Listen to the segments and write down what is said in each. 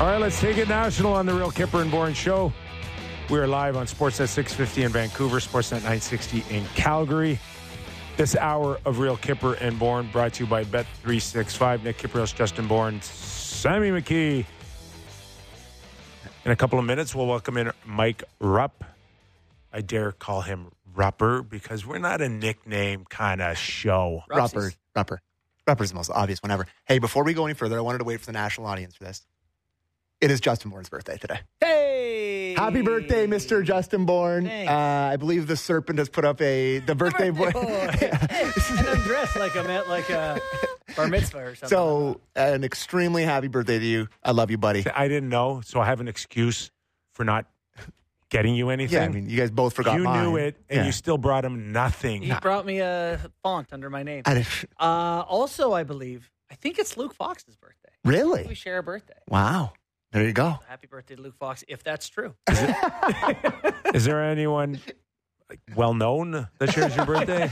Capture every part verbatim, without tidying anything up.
All right, let's take it national on the Real Kipper and Bourne Show. We're live on Sportsnet six fifty in Vancouver, Sportsnet nine sixty in Calgary. This hour of Real Kipper and Bourne brought to you by Bet three sixty-five. Nick Kypreos, Justin Bourne, Sammy McKee. In a couple of minutes, we'll welcome in Mike Rupp. I dare call him Rupper because we're not a nickname kind of show. Rupper, Rupper. Rupper's the most obvious one ever. Hey, before we go any further, I wanted to wait for the national audience for this. It is Justin Bourne's birthday today. Hey! Happy birthday, Mister Justin Bourne. Uh, I believe the Serpent has put up a the birthday, birthday boy. boy. And I'm dressed like I'm at like a bar mitzvah or something. So, an extremely happy birthday to you. I love you, buddy. I didn't know, so I have an excuse for not getting you anything. Yeah, I mean, you guys both forgot You mine. knew it, and Yeah. you still brought him nothing. He brought me a font under my name. I didn't- Uh, also, I believe, I think it's Luke Fox's birthday. We Really? share a birthday. Wow. There you go. Happy birthday to Luke Fox, if that's true. Is there anyone like, well-known that shares your birthday?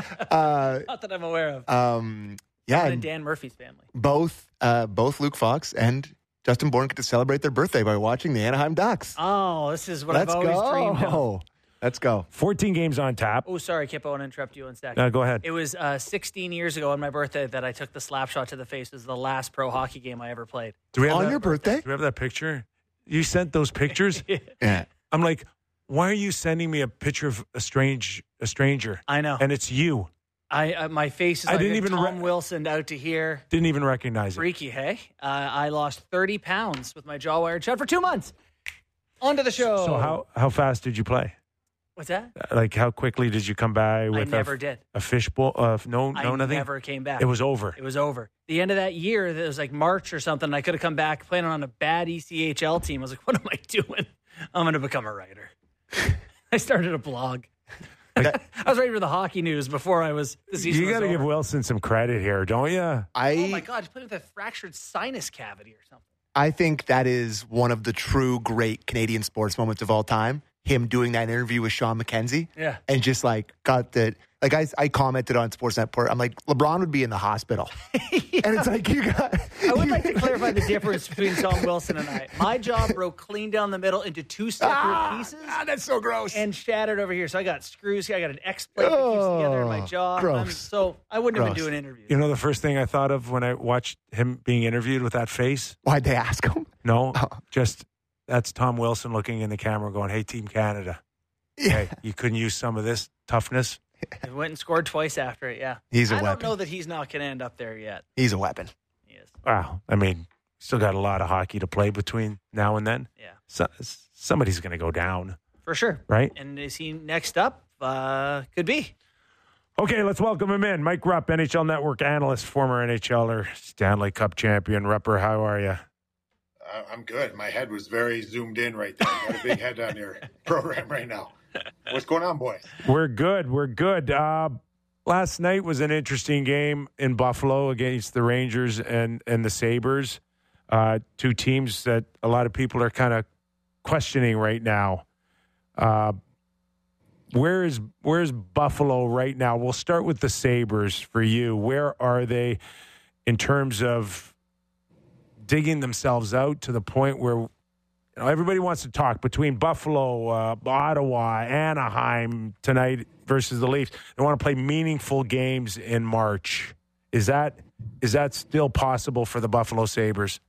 Uh, Not that I'm aware of. um, yeah, And and Dan Murphy's family. both uh, both Luke Fox and Justin Bourne get to celebrate their birthday by watching the Anaheim Ducks. Oh, this is what Let's I've always dreamed of. go. Let's go. fourteen games on tap. Oh, sorry, Kip, I want to interrupt you one second. Uh, go ahead. It was uh, sixteen years ago on my birthday that I took the slap shot to the face. It was the last pro hockey game I ever played. Do we have On that, your birthday? Do we have that picture? You sent those pictures? Yeah. I'm like, why are you sending me a picture of a strange a stranger? I know. And it's you. I uh, my face is I like didn't a even Tom re- Wilson out to here. Didn't even recognize it. Freaky, hey? Uh, I lost thirty pounds with my jaw wired shut for two months. On to the show. So how how fast did you play? What's that? Like how quickly did you come by with I never a, did. a fishbowl? Uh, no, no, I nothing. never came back. It was over. It was over. The end of that year, it was like March or something. I could have come back playing on a bad E C H L team. I was like, what am I doing? I'm going to become a writer. I started a blog. I was writing for the hockey news before I was. The season You got to was give over. Wilson some credit here, don't you? I Oh my God! He's playing with a fractured sinus cavity or something. I think that is one of the true great Canadian sports moments of all time. Him doing that interview with Sean McKenzie. Yeah. And just like got that. Like I, I commented on Sportsnet. Port- I'm like, LeBron would be in the hospital. Yeah. And it's like, you got. I would you- like to clarify the difference between Tom Wilson and I. My jaw broke clean down the middle into two separate Ah, pieces ah, that's so gross. and shattered over here. So I got screws. I got an X plate that keeps together in my Oh, jaw. I'm- gross. so I wouldn't have Gross. been doing interviews. You know the first thing I thought of when I watched him being interviewed with that face? Why'd they ask him? No, Oh. just that's Tom Wilson looking in the camera going, hey, Team Canada. Hey, you couldn't use some of this toughness? I went and scored twice after it, yeah. He's a I weapon. don't know that he's not going to end up there yet. He's a weapon. He is. Wow. I mean, still got a lot of hockey to play between now and then. Yeah, So, somebody's going to go down, for sure. right? And is he next up? Uh, could be. Okay, let's welcome him in. Mike Rupp, N H L Network analyst, former NHLer, Stanley Cup champion. Rupper, how are you? Uh, I'm good. My head was very zoomed in right there. Got a big head on your program right now. What's going on, boys? We're good. We're good. Uh, last night was an interesting game in Buffalo against the Rangers and, and the Sabres, uh, two teams that a lot of people are kind of questioning right now. Uh, where is where's Buffalo right now? We'll start with the Sabres for you. Where are they in terms of digging themselves out to the point where you know, everybody wants to talk between Buffalo, uh, Ottawa, Anaheim tonight versus the Leafs? They want to play meaningful games in March. Is that is that still possible for the Buffalo Sabres?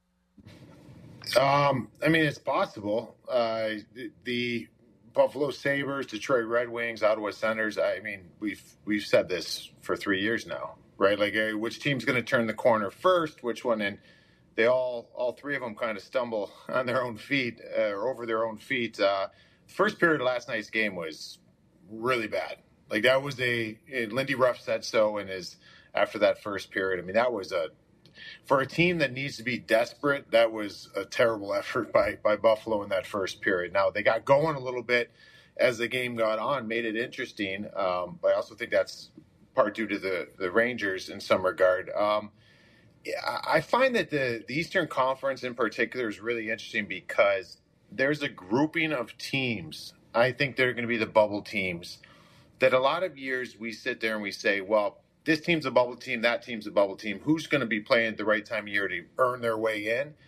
Um, I mean, it's possible. Uh, the, the Buffalo Sabres, Detroit Red Wings, Ottawa Senators. I mean, we've we've said this for three years now, right? Like, uh, which team's going to turn the corner first? Which one? And they all, all three of them, kind of stumble on their own feet uh, or over their own feet. Uh, first period of last night's game was really bad. Like that was a Lindy Ruff said so in his after that first period. I mean, that was a for a team that needs to be desperate. That was a terrible effort by by Buffalo in that first period. Now they got going a little bit as the game got on, made it interesting. Um, but I also think that's part due to the the Rangers in some regard. Um, I find that the, the Eastern Conference in particular is really interesting because there's a grouping of teams. I think they're going to be the bubble teams that a lot of years we sit there and we say, well, this team's a bubble team, that team's a bubble team. Who's going to be playing at the right time of year to earn their way in?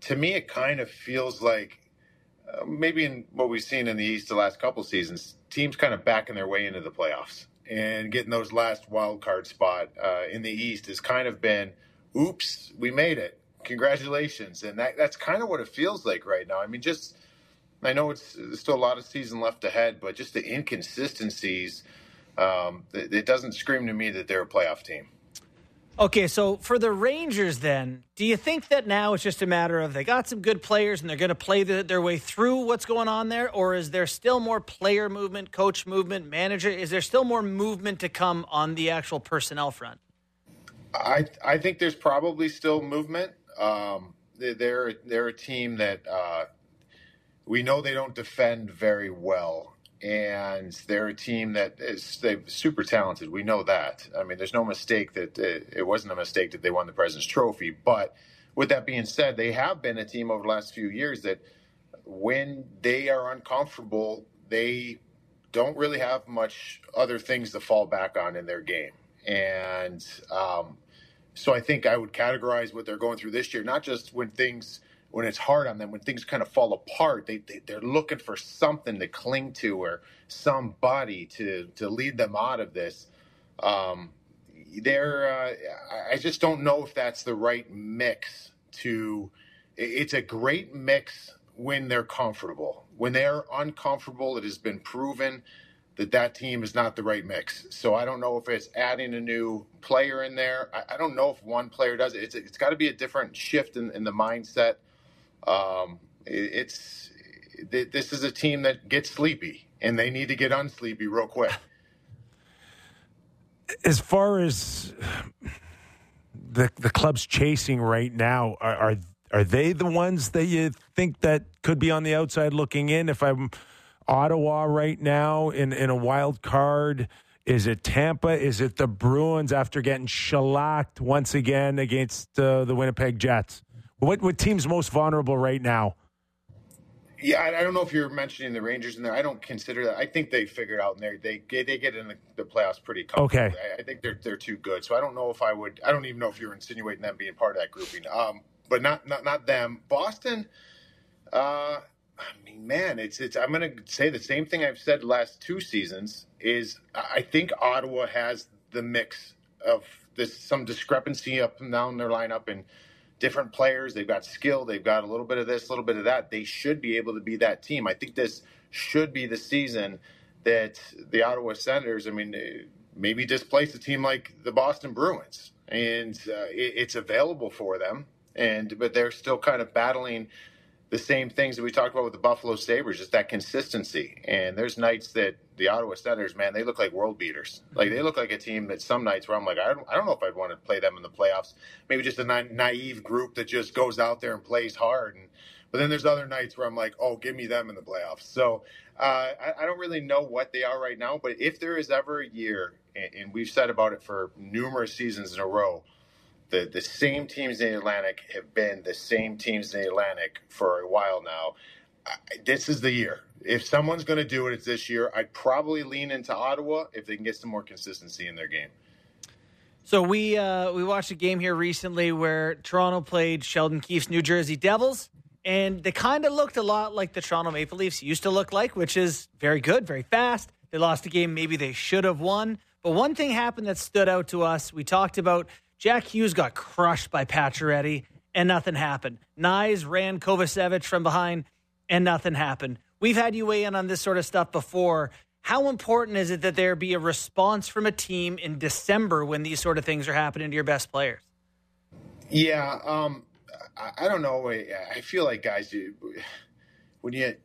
to me, it kind of feels like uh, maybe in what we've seen in the East the last couple seasons, teams kind of backing their way into the playoffs and getting those last wild card spot uh, in the East has kind of been, oops, we made it. Congratulations. And that, that's kind of what it feels like right now. I mean, just, I know it's there's still a lot of season left ahead, but just the inconsistencies, um, it, it doesn't scream to me that they're a playoff team. Okay, so for the Rangers then, do you think that now it's just a matter of they got some good players and they're going to play the, their way through what's going on there? Or is there still more player movement, coach movement, manager? Is there still more movement to come on the actual personnel front? I I think there's probably still movement. Um, they're, they're a team that uh, we know they don't defend very well. And they're a team that is they're super talented. We know that. I mean, there's no mistake that it, it wasn't a mistake that they won the President's Trophy. But with that being said, they have been a team over the last few years that when they are uncomfortable, they don't really have much other things to fall back on in their game. And um, so I think I would categorize what they're going through this year, not just when things – when it's hard on them, when things kind of fall apart, they, they, they're looking for something to cling to or somebody to, to lead them out of this. Um, they're, uh, I just don't know if that's the right mix to, it's a great mix when they're comfortable. When they're uncomfortable, it has been proven that that team is not the right mix. So I don't know if it's adding a new player in there. I, I don't know if one player does it. It's, it's got to be a different shift in, in the mindset. Um, it's this is a team that gets sleepy, and they need to get unsleepy real quick. As far as the the clubs chasing right now, are, are are they the ones that you think that could be on the outside looking in? If I'm Ottawa right now in, in a wild card, is it Tampa? Is it the Bruins after getting shellacked once again against uh, the Winnipeg Jets? What what team's most vulnerable right now? Yeah, I, I don't know if you're mentioning the Rangers in there. I don't consider that. I think they figured out, and they they they get in the, the playoffs pretty comfortably. Okay. I, I think they're they're too good. So I don't know if I would. I don't even know if you're insinuating them being part of that grouping. Um, but not not not them. Boston. Uh, I mean, man, it's it's. I'm going to say the same thing I've said the last two seasons. Is I think Ottawa has the mix of this some discrepancy up and down their lineup and. Different players, they've got skill, they've got a little bit of this, a little bit of that. They should be able to be that team. I think this should be the season that the Ottawa Senators, I mean, maybe displace a team like the Boston Bruins. And uh, it, it's available for them, and but they're still kind of battling the same things that we talked about with the Buffalo Sabres, just that consistency. And there's nights that the Ottawa Senators, man, they look like world beaters. Like they look like a team that some nights where I'm like, I don't, I don't know if I'd want to play them in the playoffs. Maybe just a na- naive group that just goes out there and plays hard. And but then there's other nights where I'm like, oh, give me them in the playoffs. So uh, I, I don't really know what they are right now. But if there is ever a year, and, and we've said about it for numerous seasons in a row, The, the same teams in the Atlantic have been the same teams in the Atlantic for a while now. I, this is the year. If someone's going to do it, it's this year. I'd probably lean into Ottawa if they can get some more consistency in their game. So we uh, we watched a game here recently where Toronto played Sheldon Keefe's New Jersey Devils, and they kind of looked a lot like the Toronto Maple Leafs used to look like, which is very good, very fast. They lost a game maybe they should have won. But one thing happened that stood out to us. We talked about Jack Hughes got crushed by Pacioretty, and nothing happened. Nyes ran Kovacevic from behind, and nothing happened. We've had you weigh in on this sort of stuff before. How important is it that there be a response from a team in December when these sort of things are happening to your best players? Yeah, um, I, I don't know. I, I feel like, guys, you, when you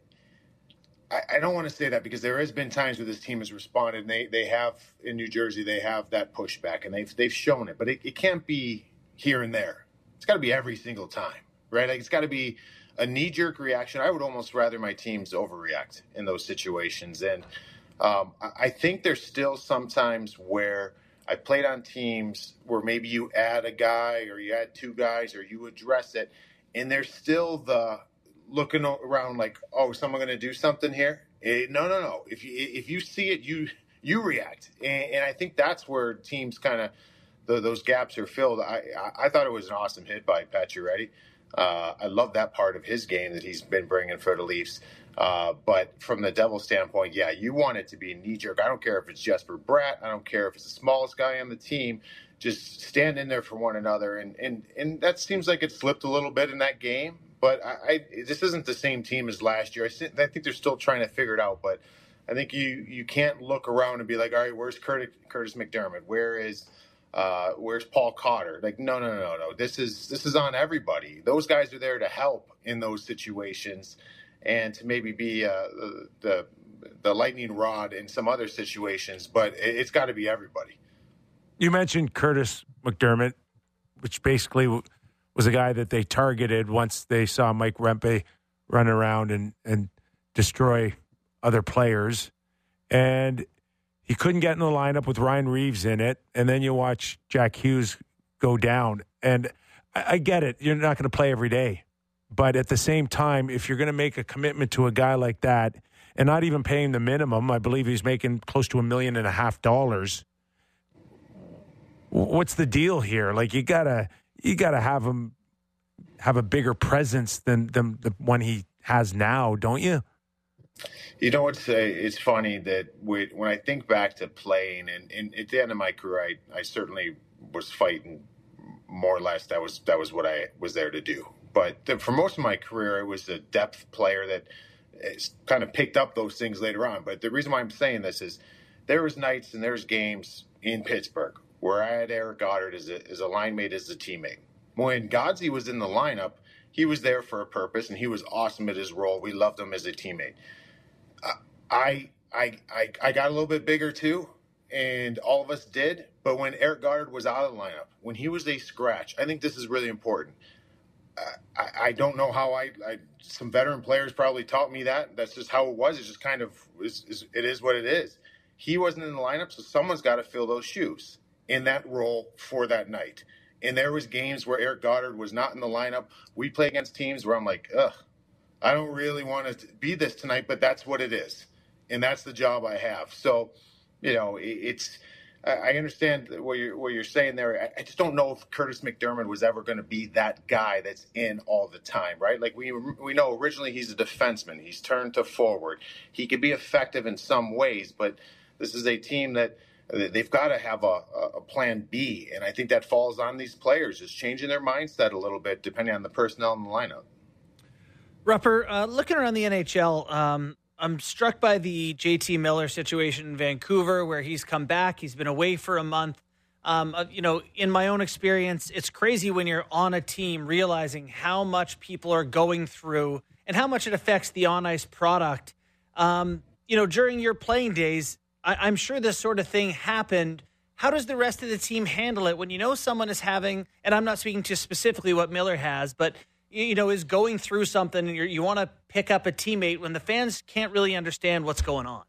I, I don't want to say that because there has been times where this team has responded, and they, they have, in New Jersey, they have that pushback, and they've, they've shown it. But it, it can't be here and there. It's got to be every single time, right? Like it's got to be a knee-jerk reaction. I would almost rather my teams overreact in those situations. And um, I, I think there's still sometimes where I played on teams where maybe you add a guy or you add two guys or you address it, and there's still the – looking around like, oh, is someone going to do something here? It, no, no, no. If you if you see it, you you react, and, and I think that's where teams kind of the, those gaps are filled. I, I I thought it was an awesome hit by Pacioretty. Uh, I love that part of his game that he's been bringing for the Leafs. Uh, but from the Devils standpoint, yeah, you want it to be knee-jerk. I don't care if it's Jesper Bratt. I don't care if it's the smallest guy on the team. Just stand in there for one another. And, and, and that seems like it slipped a little bit in that game. But I, I this isn't the same team as last year. I, I think they're still trying to figure it out. But I think you, you can't look around and be like, all right, where's Curtis, Curtis McDermott? Where is uh, where's Paul Cotter? Like, no, no, no, no. This is this is on everybody. Those guys are there to help in those situations and to maybe be uh, the the lightning rod in some other situations. But it, it's got to be everybody. You mentioned Curtis McDermott, which basically was a guy that they targeted once they saw Mike Rempe run around and, and destroy other players. And he couldn't get in the lineup with Ryan Reeves in it. And then you watch Jack Hughes go down. And I, I get it. You're not going to play every day. But at the same time, if you're going to make a commitment to a guy like that and not even paying the minimum, I believe he's making close to a million and a half dollars. What's the deal here? Like you gotta, you gotta have him have a bigger presence than, than the one he has now, don't you? You know, it's uh, it's funny that we, when I think back to playing, and, and at the end of my career, I, I certainly was fighting more or less. That was that was what I was there to do. But the, for most of my career, I was a depth player that kind of picked up those things later on. But the reason why I'm saying this is there was nights and there's games in Pittsburgh where I had Eric Goddard as a, as a line mate, as a teammate. When Godzi was in the lineup, he was there for a purpose, and he was awesome at his role. We loved him as a teammate. Uh, I, I, I, I got a little bit bigger too, and all of us did. But when Eric Goddard was out of the lineup, when he was a scratch, I think this is really important. Uh, I, I don't know how I, I – some veteran players probably taught me that. That's just how it was. It's just kind of it's, it's, – it is what it is. He wasn't in the lineup, so someone's got to fill those shoes in that role for that night. And there was games where Eric Goddard was not in the lineup. We play against teams where I'm like, ugh, I don't really want to be this tonight, but that's what it is. And that's the job I have. So, you know, it, it's I understand what you're, what you're saying there. I, I just don't know if Curtis McDermott was ever going to be that guy that's in all the time, right? Like we we know originally he's a defenseman. He's turned to forward. He could be effective in some ways, but this is a team that – they've got to have a, a plan B, and I think that falls on these players, just changing their mindset a little bit depending on the personnel in the lineup. Rupper, uh, looking around the N H L, um, I'm struck by the J T Miller situation in Vancouver, where he's come back. He's been away for a month. Um, uh, you know, in my own experience, it's crazy when you're on a team realizing how much people are going through and how much it affects the on-ice product. Um, you know, during your playing days, I'm sure this sort of thing happened. How does the rest of the team handle it when you know someone is having, and I'm not speaking to specifically what Miller has, but, you know, is going through something and you're, you want to pick up a teammate when the fans can't really understand what's going on?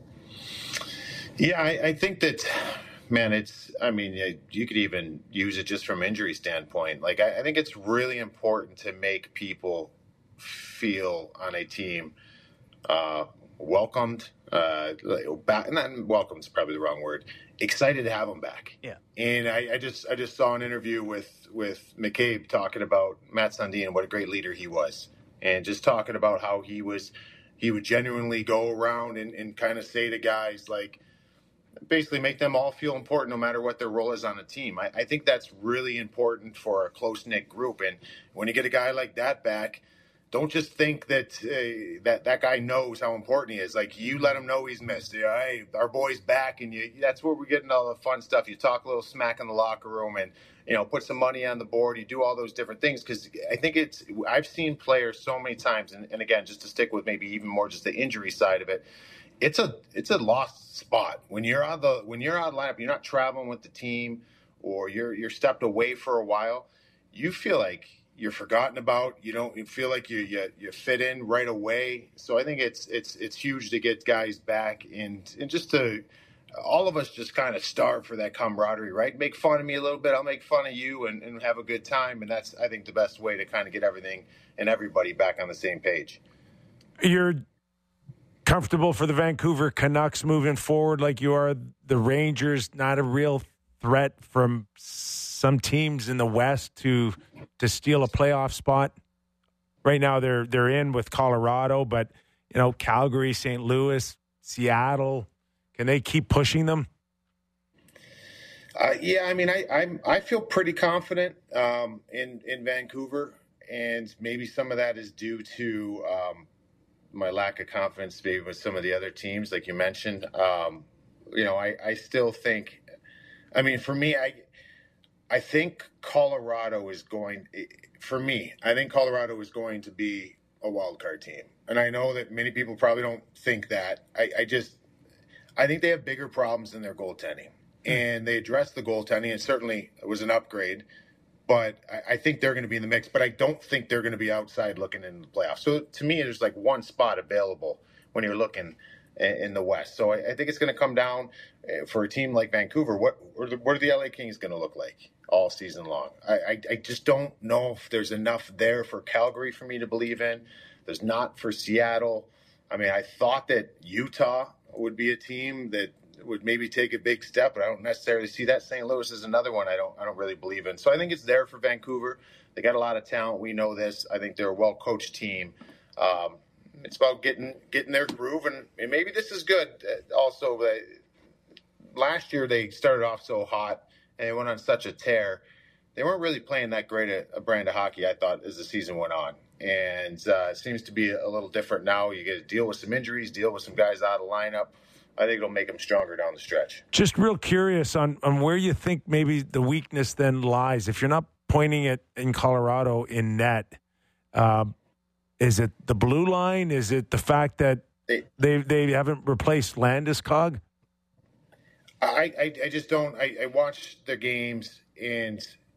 Yeah, I, I think that, man, it's, I mean, you could even use it just from injury standpoint. Like, I, I think it's really important to make people feel on a team uh, welcomed. Uh, back, not welcome is probably the wrong word. Excited to have him back. Yeah. And I, I just I just saw an interview with with McCabe talking about Matt Sundin and what a great leader he was, and just talking about how he was he would genuinely go around and, and kind of say to guys like, basically make them all feel important no matter what their role is on a team. I, I think that's really important for a close knit group. And when you get a guy like that back, don't just think that uh, that that guy knows how important he is. Like, you let him know he's missed. Yeah, hey, our boy's back, and you, that's where we're getting all the fun stuff. You talk a little smack in the locker room, and you know, put some money on the board. You do all those different things because I think it's. I've seen players so many times, and, and again, just to stick with maybe even more just the injury side of it. It's a it's a lost spot when you're on the when you're on lineup. You're not traveling with the team, or you're you're stepped away for a while. You feel like you're forgotten about. You don't you feel like you, you you fit in right away. So I think it's it's it's huge to get guys back and and just to all of us just kind of starve for that camaraderie, right? Make fun of me a little bit, I'll make fun of you, and, and have a good time. And that's, I think, the best way to kind of get everything and everybody back on the same page. You're comfortable for the Vancouver Canucks moving forward like you are the Rangers, not a real threat from some teams in the West to to steal a playoff spot? Right now, they're they're in with Colorado, but you know, Calgary, Saint Louis, Seattle, can they keep pushing them? Uh, yeah, I mean, I I'm, I feel pretty confident um, in in Vancouver, and maybe some of that is due to um, my lack of confidence, maybe with some of the other teams, like you mentioned. Um, you know, I, I still think. I mean, for me, I I think Colorado is going. For me, I think Colorado is going to be a wild card team, and I know that many people probably don't think that. I, I just, I think they have bigger problems than their goaltending, and they addressed the goaltending. And certainly it was an upgrade, but I, I think they're going to be in the mix. But I don't think they're going to be outside looking in the playoffs. So to me, there's like one spot available when you're looking in the West. So I, I think it's going to come down for a team like Vancouver. What what are the L A Kings going to look like all season long? I, I, I just don't know if there's enough there for Calgary for me to believe in. There's not for Seattle. I mean, I thought that Utah would be a team that would maybe take a big step, but I don't necessarily see that. Saint Louis is another one I don't I don't really believe in. So I think it's there for Vancouver. They got a lot of talent. We know this. I think they're a well-coached team. Um, It's about getting getting their groove, and, and maybe this is good. Also, uh, last year they started off so hot and they went on such a tear. They weren't really playing that great a, a brand of hockey, I thought, as the season went on. And uh, it seems to be a little different now. You get to deal with some injuries, deal with some guys out of lineup. I think it'll make them stronger down the stretch. Just real curious on, on where you think maybe the weakness then lies. If you're not pointing it in Colorado in net, uh, is it the blue line? Is it the fact that they they, they haven't replaced Landeskog? I, I, I just don't. I, I watch their games, and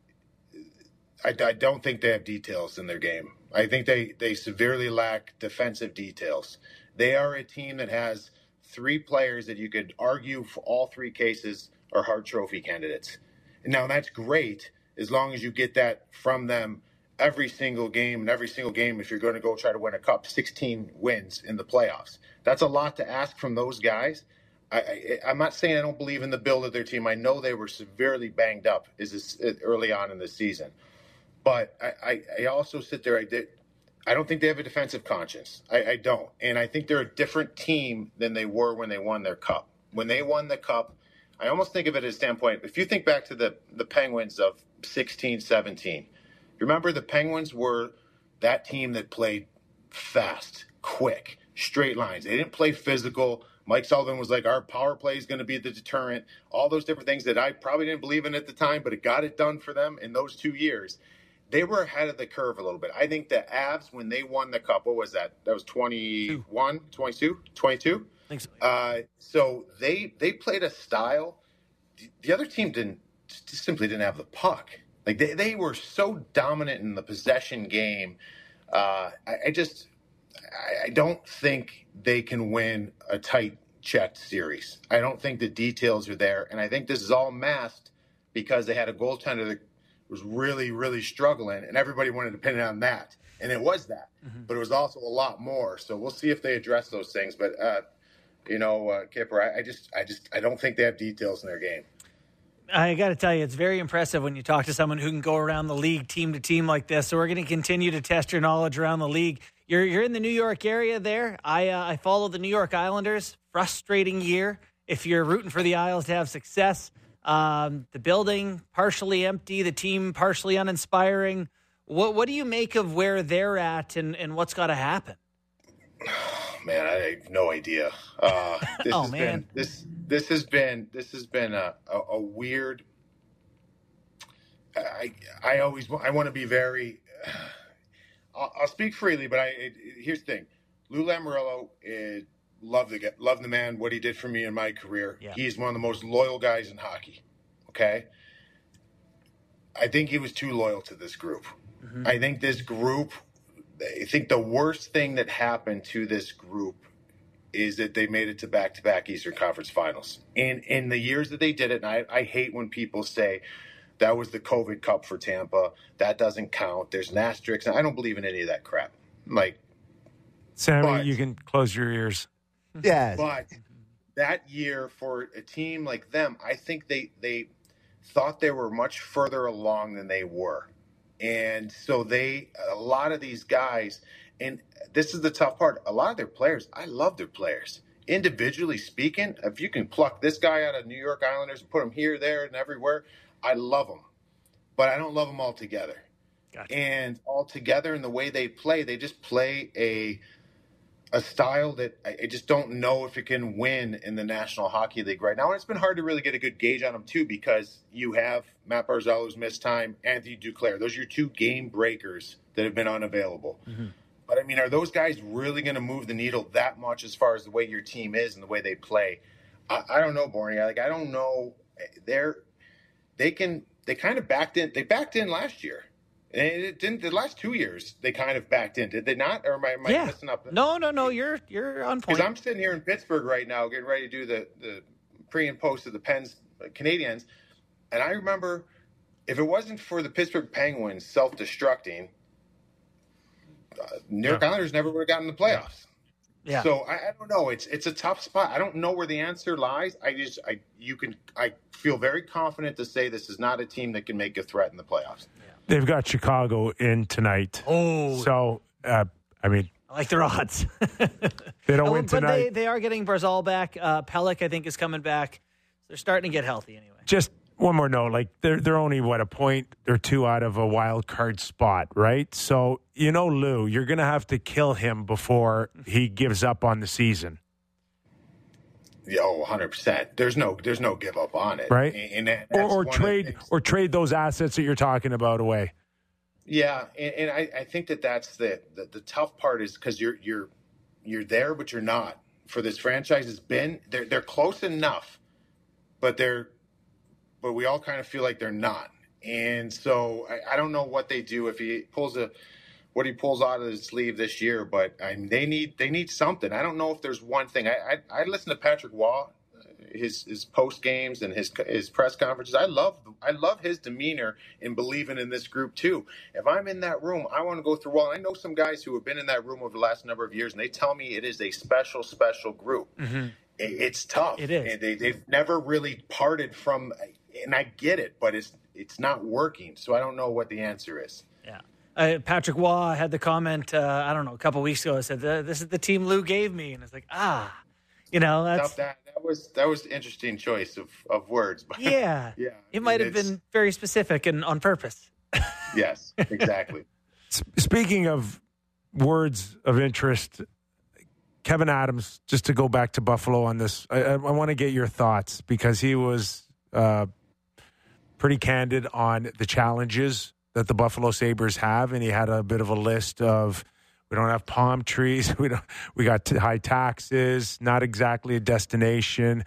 I, I don't think they have details in their game. I think they, they severely lack defensive details. They are a team that has three players that you could argue for all three cases are Hart Trophy candidates. Now, that's great as long as you get that from them every single game, and every single game if you're going to go try to win a cup, sixteen wins in the playoffs. That's a lot to ask from those guys. I, I, I'm not saying I don't believe in the build of their team. I know they were severely banged up is this, early on in the season. But I, I, I also sit there, I, did, I don't think they have a defensive conscience. I, I don't. And I think they're a different team than they were when they won their cup. When they won the cup, I almost think of it as a standpoint. If you think back to the, the Penguins of sixteen, seventeen, remember the Penguins were that team that played fast, quick, straight lines. They didn't play physical. Mike Sullivan was like, our power play is going to be the deterrent. All those different things that I probably didn't believe in at the time, but it got it done for them in those two years. They were ahead of the curve a little bit. I think the Avs, when they won the cup, what was that? That was twenty-one, twenty-two, twenty-two? I think so. Uh, so they they played a style. The other team didn't just simply didn't have the puck. Like they, they were so dominant in the possession game. Uh, I, I just I, I don't think they can win a tight checked series. I don't think the details are there, and I think this is all masked because they had a goaltender that was really, really struggling, and everybody wanted to pin it on that, and it was that. Mm-hmm. But it was also a lot more. So we'll see if they address those things. But uh, you know, uh, Kipper, I, I just, I just, I don't think they have details in their game. I got to tell you, it's very impressive when you talk to someone who can go around the league team to team like this. So we're going to continue to test your knowledge around the league. You're you're in the New York area there. I uh, I follow the New York Islanders. Frustrating year if you're rooting for the Isles to have success. Um, the building partially empty, the team partially uninspiring. What what do you make of where they're at and, and what's got to happen? Man, I have no idea. Uh, this oh has man, been, this this has been this has been a, a, a weird. I I always I want to be very. I'll, I'll speak freely, but I it, here's the thing: Lou Lamoriello is. Love the love the man, what he did for me in my career. Yeah. He's one of the most loyal guys in hockey. Okay? I think he was too loyal to this group. Mm-hmm. I think this group, I think the worst thing that happened to this group is that they made it to back-to-back Eastern Conference Finals. In in the years that they did it, and I, I hate when people say that was the COVID Cup for Tampa, that doesn't count, there's an asterisk. I don't believe in any of that crap. Like, Sammy, but, you can close your ears. Yes. But that year for a team like them, I think they they thought they were much further along than they were. And so they, a lot of these guys, and this is the tough part, a lot of their players, I love their players. Individually speaking, if you can pluck this guy out of New York Islanders and put him here, there, and everywhere, I love them. But I don't love them all together. Gotcha. And all together in the way they play, they just play a a style that I, I just don't know if it can win in the National Hockey League right now. And it's been hard to really get a good gauge on them, too, because you have Matt Barzal, who's missed time, Anthony Duclair. Those are your two game breakers that have been unavailable. Mm-hmm. But, I mean, are those guys really going to move the needle that much as far as the way your team is and the way they play? I, I don't know, Borny. Like, I don't know. They're, they can – they kind of backed in. They backed in last year. And it didn't. The last two years, they kind of backed in. Did they not? Or am I, am I yeah. messing up? No, no, no. You're you're on point. Because I'm sitting here in Pittsburgh right now, getting ready to do the, the pre and post of the Pens uh, Canadiens, and I remember if it wasn't for the Pittsburgh Penguins self-destructing, uh, New York yeah. Islanders never would have gotten the playoffs. Yeah. So I, I don't know. It's it's a tough spot. I don't know where the answer lies. I just I you can I feel very confident to say this is not a team that can make a threat in the playoffs. They've got Chicago in tonight. Oh. So, uh, I mean. I like their odds. They don't win but tonight. They, they are getting Barzal back. Uh, Pelech, I think, is coming back. They're starting to get healthy anyway. Just one more note. Like, they're, they're only, what, a point or two out of a wild card spot, right? So, you know, Lou, you're going to have to kill him before he gives up on the season. Yeah, oh, one hundred percent. There's no there's no give up on it. Right? And, and or or trade or trade those assets that you're talking about away. Yeah, and, and I, I think that that's the, the, the tough part is because you're you're you're there, but you're not. For this franchise has been they're they're close enough, but they're but we all kind of feel like they're not. And so I, I don't know what they do if he pulls a what he pulls out of his sleeve this year, but I mean, they need they need something. I don't know if there's one thing. I I, I listen to Patrick Waugh, his his post games and his his press conferences. I love I love his demeanor in believing in this group too. If I'm in that room, I want to go through. Well, I know some guys who have been in that room over the last number of years, and they tell me it is a special special group. Mm-hmm. It, it's tough. It is. And they they've never really parted from, and I get it, but it's it's not working. So I don't know what the answer is. Yeah. Uh, Patrick Waugh had the comment, uh, I don't know, a couple weeks ago. I said, this is the team Lou gave me. And it's like, ah, you know, that's. That, that was that was an interesting choice of, of words. But yeah. yeah. It might have been very specific and on purpose. Yes, exactly. Speaking of words of interest, Kevyn Adams, just to go back to Buffalo on this, I, I, I want to get your thoughts because he was uh, pretty candid on the challenges that the Buffalo Sabres have, and he had a bit of a list of we don't have palm trees, we don't we got high taxes, not exactly a destination.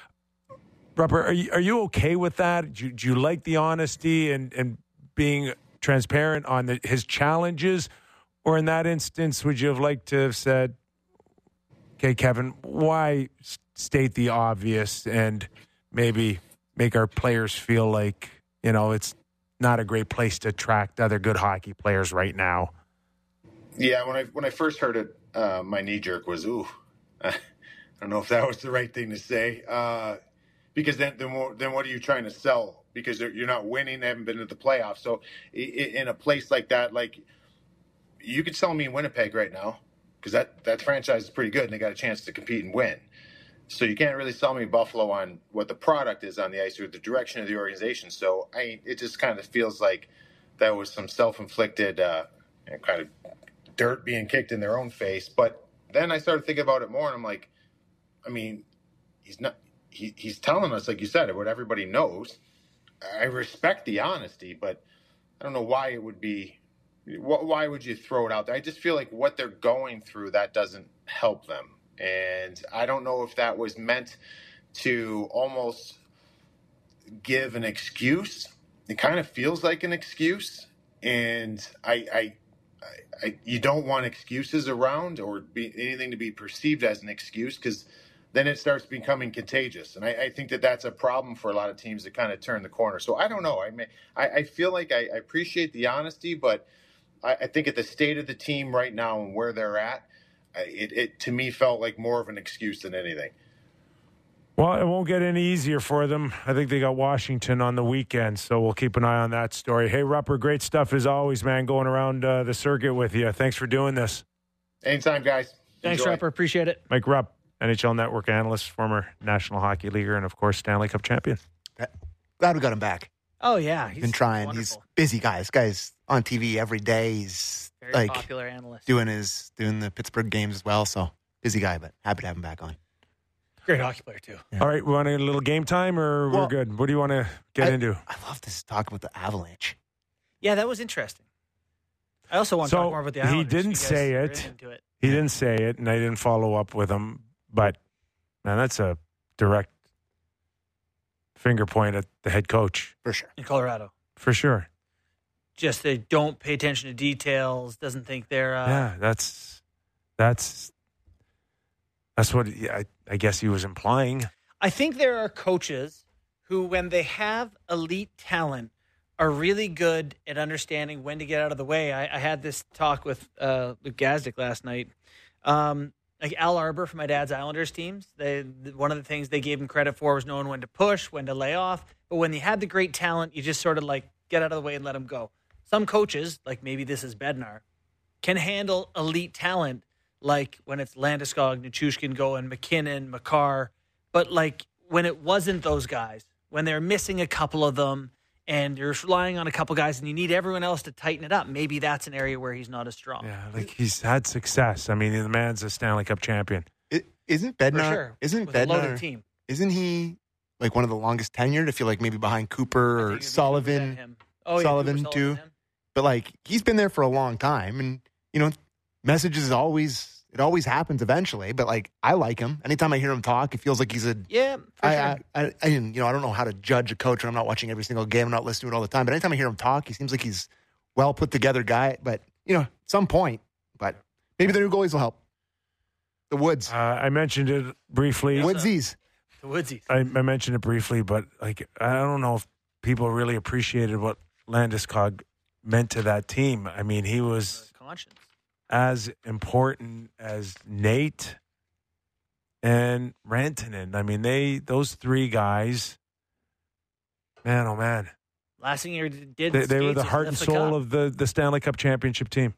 Rupper, are you are you okay with that? Do you, do you like the honesty and, and being transparent on the, his challenges, or in that instance, would you have liked to have said, "Okay, Kevin, why state the obvious and maybe make our players feel like you know it's." Not a great place to attract other good hockey players right now. Yeah, when I when I first heard it, uh, my knee jerk was, "Ooh, I don't know if that was the right thing to say." Uh, because then, then, what, then what are you trying to sell? Because you're not winning, they haven't been to the playoffs. So in a place like that, like you could sell me in Winnipeg right now because that that franchise is pretty good and they got a chance to compete and win. So you can't really sell me Buffalo on what the product is on the ice or the direction of the organization. So I, it just kind of feels like that was some self-inflicted uh, you know, kind of dirt being kicked in their own face. But then I started thinking about it more, and I'm like, I mean, he's not. He, he's telling us, like you said, what everybody knows. I respect the honesty, but I don't know why it would be. Why would you throw it out there? I just feel like what they're going through, that doesn't help them. And I don't know if that was meant to almost give an excuse. It kind of feels like an excuse. And I, I, I, I you don't want excuses around or be, anything to be perceived as an excuse because then it starts becoming contagious. And I, I think that that's a problem for a lot of teams that kind of turn the corner. So I don't know. I may, I, I feel like I, I appreciate the honesty, but I, I think at the state of the team right now and where they're at, It, it to me felt like more of an excuse than anything. Well, it won't get any easier for them. I think they got Washington on the weekend, so we'll keep an eye on that story. Hey, Rupper, great stuff as always, man, going around uh, the circuit with you. Thanks for doing this. Anytime, guys. Thanks, Enjoy. Rupper. Appreciate it. Mike Rupp, N H L Network analyst, former National Hockey Leaguer, and, of course, Stanley Cup champion. Glad we got him back. Oh, yeah. He's Been trying. wonderful. He's busy guy. This guy's on T V every day. He's Very like popular analyst. doing his doing the Pittsburgh games as well. So busy guy, but happy to have him back on. Great hockey player, too. Yeah. All right, we want a little game time, or Well, we're good? What do you want to get I, into? I love this talk about the Avalanche. Yeah, that was interesting. I also want to So, talk more about the he Islanders. didn't You guys say are it. into it. He didn't say it, and I didn't follow up with him. But, man, that's a direct finger point at the head coach, For sure. In Colorado. for sure. Just they don't pay attention to details, doesn't think they're... Uh, Yeah, that's that's that's what yeah, I, I guess he was implying. I think there are coaches who, when they have elite talent, are really good at understanding when to get out of the way. I, I had this talk with uh, Luke Gazdick last night. Um, like Al Arbor for my dad's Islanders teams, they one of the things they gave him credit for was knowing when to push, when to lay off. But when you had the great talent, you just sort of like get out of the way and let them go. Some coaches, like maybe this is Bednar, can handle elite talent, like when it's Landeskog, Nichushkin going, McKinnon, Makar. But like when it wasn't those guys, when they're missing a couple of them and you're relying on a couple guys and you need everyone else to tighten it up, maybe that's an area where he's not as strong. Yeah, like he's had success. I mean, the man's a Stanley Cup champion. It, isn't For Bednar? sure. Isn't With a loaded Bednar? team. Isn't he like one of the longest tenured? I feel like maybe behind I Cooper think or it'd be Sullivan. Cooper than him. Oh, yeah, Sullivan, Cooper, too. him. But like he's been there for a long time, and you know, messages always it always happens eventually. But like I like him. Anytime I hear him talk, it feels like he's a. Yeah, for I, sure. I, I, I you know I don't know how to judge a coach. And I'm not watching every single game. I'm not listening to it all the time. But anytime I hear him talk, he seems like he's well put together guy. But you know, at some point, but maybe the new goalies will help. The Woods, Uh, I mentioned it briefly. Yeah. Woodsies. the Woodsies. I, I mentioned it briefly, but like I don't know if people really appreciated what Landeskog meant to that team. I mean, he was Conscience. as important as Nate and Rantanen. I mean, they those three guys, man, oh man, Last thing he did, they, they were the skates heart is and lift the soul cup. of the, the Stanley Cup championship team.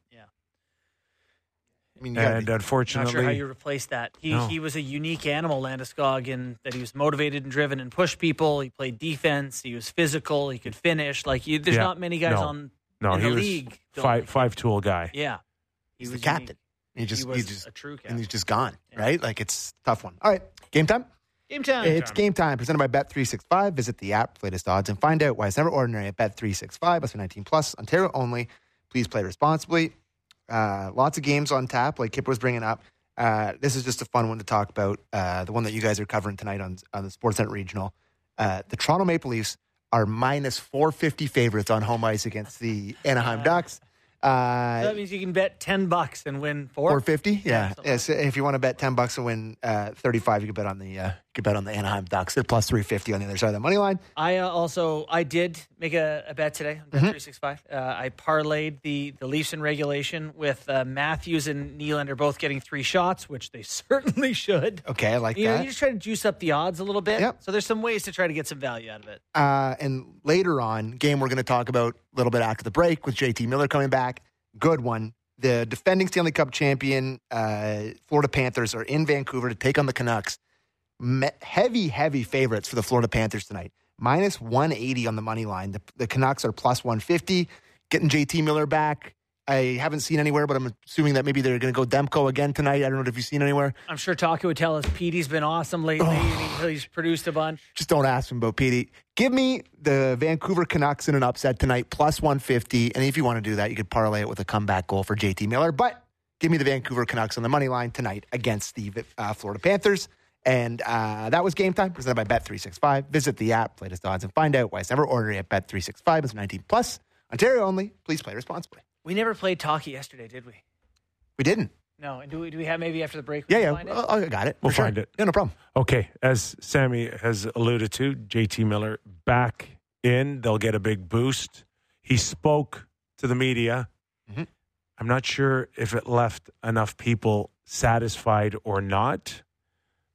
I mean, you gotta And be- unfortunately, Not sure how you replace that. He No. he was a unique animal, Landeskog, in that he was motivated and driven and pushed people. He played defense. He was physical. He could finish. Like you, there's Yeah. not many guys No. on no, in he the was league. don't five like- five tool guy. Yeah, he he's the was captain. unique. He just he he was just a true and captain. he's just gone, Yeah. right? Like it's a tough one. All right, game time. Game time. It's game time presented by Bet three sixty-five. Visit the app, latest odds, and find out why it's never ordinary at Bet three sixty-five. Must be nineteen plus, Ontario only. Please play responsibly. Uh, lots of games on tap, like Kip was bringing up. Uh, this is just a fun one to talk about. Uh, the one that you guys are covering tonight on on the Sportsnet Regional. Uh, the Toronto Maple Leafs are minus four fifty favorites on home ice against the Anaheim Ducks. Uh, that means you can bet ten bucks and win four. Four fifty, yeah. something Yes, if you want to bet ten bucks and win uh, thirty-five, you could bet on the uh, you could bet on the Anaheim Ducks. They're plus three fifty on the other side of the money line. I uh, also I did make a, a bet today on Bet Mm-hmm. three sixty-five. Uh, I parlayed the the Leafs in regulation with uh, Matthews and Nylander both getting three shots, which they certainly should. Okay, I like You know, that. you just try to juice up the odds a little bit. Yep. So there's some ways to try to get some value out of it. Uh, and later on, game we're going to talk about a little bit after the break with J T Miller coming back. Good one. The defending Stanley Cup champion uh, Florida Panthers are in Vancouver to take on the Canucks. Me- heavy, heavy favorites for the Florida Panthers tonight. Minus one eighty on the money line. The, the Canucks are plus one fifty. Getting J T Miller back. I haven't seen anywhere, but I'm assuming that maybe they're going to go Demko again tonight. I don't know if you've seen anywhere. I'm sure Taka would tell us Petey's been awesome lately. Oh. He- He's produced a bunch. Just don't ask him about Petey. Give me the Vancouver Canucks in an upset tonight, plus one fifty. And if you want to do that, you could parlay it with a comeback goal for J T Miller. But give me the Vancouver Canucks on the money line tonight against the uh, Florida Panthers. And uh, that was game time, presented by Bet three sixty-five. Visit the app, latest odds, and find out why it's never ordinary at Bet three sixty-five. It's nineteen plus, Ontario only. Please play responsibly. We never played Taka yesterday, did we? We didn't. No. And do we, do we have maybe after the break? we Yeah, can yeah. find it? Oh, I got it. We'll for sure. find it. Yeah, no problem. Okay, as Sammy has alluded to, J T Miller back in. They'll get a big boost. He spoke to the media. Mhm. I'm not sure if it left enough people satisfied or not,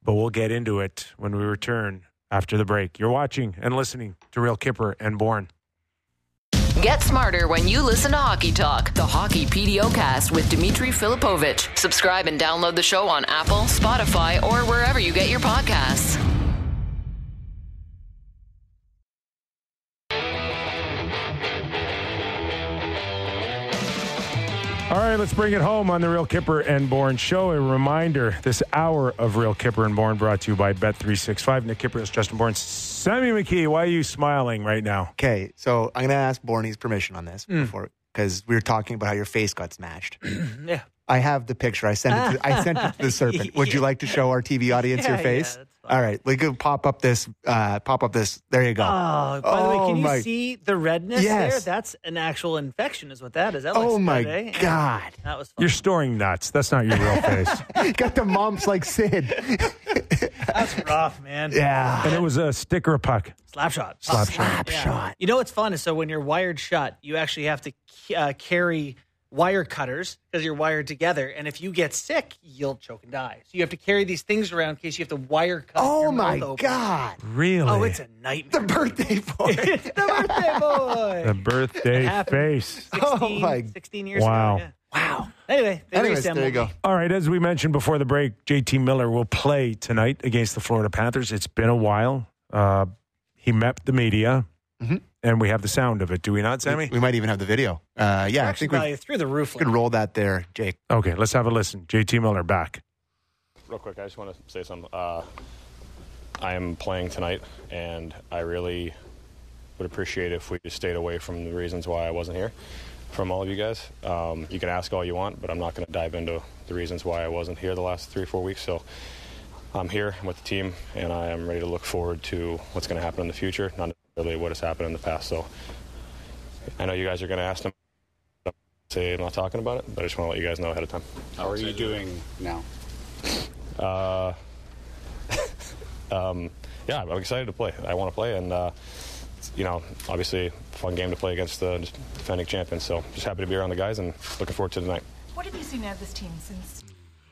but we'll get into it when we return after the break. You're watching and listening to Real Kipper and Bourne. Get smarter when you listen to Hockey Talk, the Hockey P D O cast with Dmitry Filipovich. Subscribe and download the show on Apple, Spotify, or wherever you get your podcasts. All right, let's bring it home on the Real Kipper and Bourne show. A reminder, this hour of Real Kipper and Bourne brought to you by Bet three sixty-five. Nick Kipper, Justin Bourne. Sammy McKee, why are you smiling right now? Okay, so I'm going to ask Bourne's permission on this Mm. before, because we were talking about how your face got smashed. Yeah. I have the picture. I sent it to, I sent it to the Serpent. Would you like to show our T V audience Yeah, your face? yeah, that's fine. All right, we could pop up this. Uh, pop up this. There you go. Oh, by the way, Oh, can you my- see the redness Yes. there? That's an actual infection, is what that is. That looks Oh my good, eh? God! That was fun. You're storing nuts. That's not your real face. Got the mumps like Sid. That's rough, man. Yeah. And it was a stick or a puck. Slap shot. Slap shot. Slap Yeah. shot. You know what's fun is so when you're wired shut, you actually have to uh, carry wire cutters because you're wired together. And if you get sick, you'll choke and die. So you have to carry these things around in case you have to wire cut. Oh your my mouth open. God! Really? Oh, it's a The nightmare. birthday boy. It's the birthday boy. the birthday happened. face. sixteen, Oh, my- sixteen years Wow. ago. Yeah. Wow. Anyway, they Anyways, reassembled there you go. me. All right, as we mentioned before the break, J T Miller will play tonight against the Florida Panthers. It's been a while. Uh, he met the media, Mhm. and we have the sound of it. Do we not, Sammy? We might even have the video. Uh, yeah, I Production think we value through the roof. could roll that there, Jake. Okay, let's have a listen. J T Miller back. Real quick, I just want to say something. Uh, I am playing tonight, and I really would appreciate if we just stayed away from the reasons why I wasn't here from all of you guys. Um, you can ask all you want, but I'm not going to dive into the reasons why I wasn't here the last three or four weeks. So I'm here with the team, and I am ready to look forward to what's going to happen in the future, not necessarily what has happened in the past. So I know you guys are going to ask them. Say I'm not talking about it, but I just want to let you guys know ahead of time. How are you doing now? Uh, um, yeah, I'm excited to play. I want to play, and uh, you know, obviously, fun game to play against the defending champions. So, just happy to be around the guys and looking forward to tonight. What have you seen out of this team since?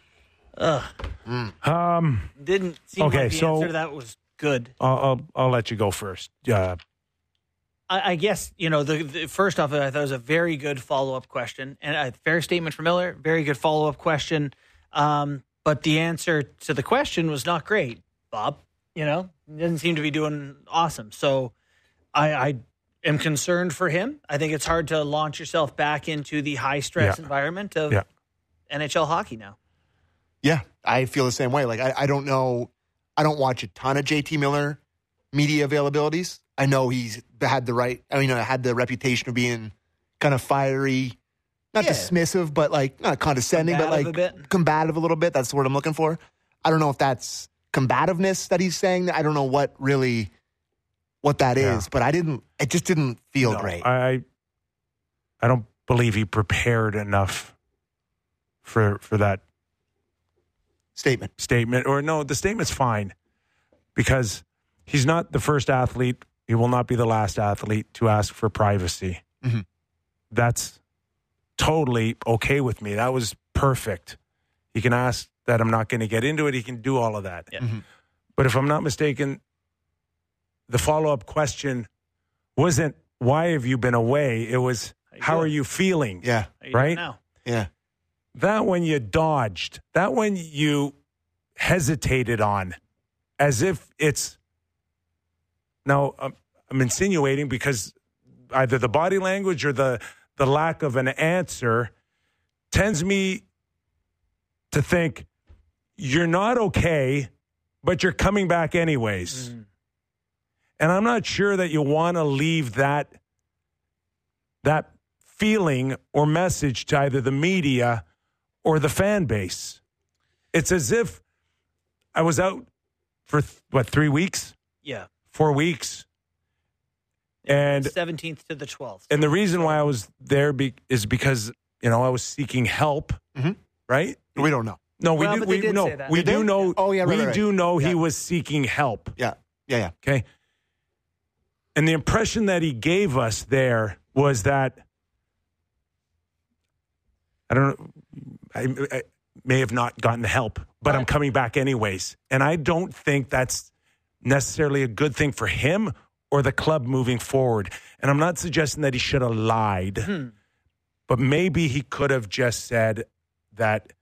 Um, Didn't seem Okay, like the so- answer to that was good. I'll, I'll I'll let you go first. Uh, I, I guess, you know, the, the first off, I thought it was a very good follow-up question. And a fair statement from Miller, very good follow-up question. Um, but the answer to the question was not great, Bob. You know, doesn't seem to be doing awesome. So I, I am concerned for him. I think it's hard to launch yourself back into the high-stress Yeah. environment of Yeah. N H L hockey now. Yeah, I feel the same way. Like, I, I don't know. I don't watch a ton of J T Miller media availabilities. I know he's had the right, I mean, had the reputation of being kind of fiery, not Yeah. dismissive, but like not condescending, but Combative like a bit. combative a little bit. That's the word I'm looking for. I don't know if that's combativeness that he's saying. I don't know what really, what that is, Yeah. but I didn't, it just didn't feel no, great. I I don't believe he prepared enough for for that Statement. statement. Or no, the statement's fine because he's not the first athlete. He will not be the last athlete to ask for privacy. Mhm. That's totally okay with me. That was perfect. He can ask that I'm not going to get into it. He can do all of that. Yeah. Mhm. But if I'm not mistaken, the follow-up question wasn't, why have you been away? It was, How you how are doing? you feeling? Yeah. How you doing Right? now? Yeah. That one you dodged. That one you hesitated on as if it's. Now, I'm, I'm insinuating because either the body language or the, the lack of an answer tends me to think you're not okay, but you're coming back anyways. Mm. And I'm not sure that you want to leave that that feeling or message to either the media or the fan base. It's as if I was out for, th- what, three weeks, Yeah. four weeks. And seventeenth to the twelfth. and the reason why I was there be, is because, you know, I was seeking help, Mhm. right? We don't know. No, we Well, do. but they We did no, say that. we Did do they? know. Oh, yeah, right, we right, right. do know he Yeah. was seeking help. Yeah. Yeah. Yeah. Okay. And the impression that he gave us there was that I don't know. I, I, may have not gotten the help, but I'm coming back anyways. And I don't think that's necessarily a good thing for him or the club moving forward. And I'm not suggesting that he should have lied, Hmm. but maybe he could have just said that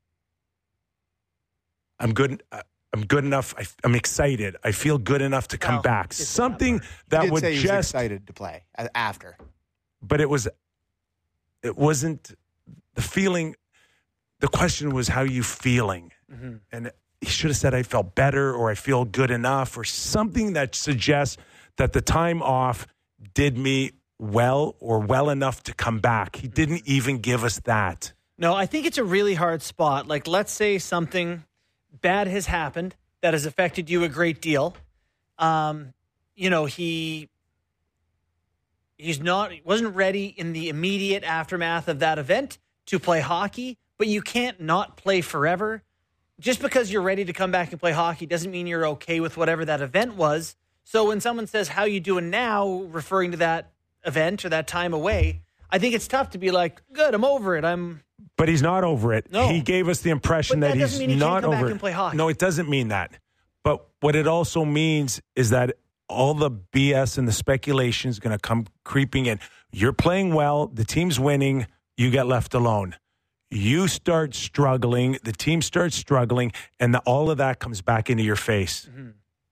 I'm good. I'm good enough. I, I'm excited. I feel good enough to come Well, back. get to that Something part. that He did would say he was just. excited to play a- after. But it was. It wasn't the feeling. The question was, how are you feeling? Mm-hmm. And he should have said, I felt better, or I feel good enough, or something that suggests that the time off did me well or well enough to come back. He didn't even give us that. No, I think it's a really hard spot. Like, let's say something bad has happened that has affected you a great deal. Um, you know, he he's not wasn't ready in the immediate aftermath of that event to play hockey, but you can't not play forever. Just because you're ready to come back and play hockey doesn't mean you're okay with whatever that event was. So when someone says, how you doing now, referring to that event or that time away, I think it's tough to be like, good, I'm over it. I'm But he's not over it. No. He gave us the impression But that, that he's doesn't mean he can't not come back over it. and play hockey. No, it doesn't mean that. But what it also means is that all the B S and the speculation is going to come creeping in. You're playing well. The team's winning. You get left alone. You start struggling. The team starts struggling. And the, all of that comes back into your face. Mm-hmm.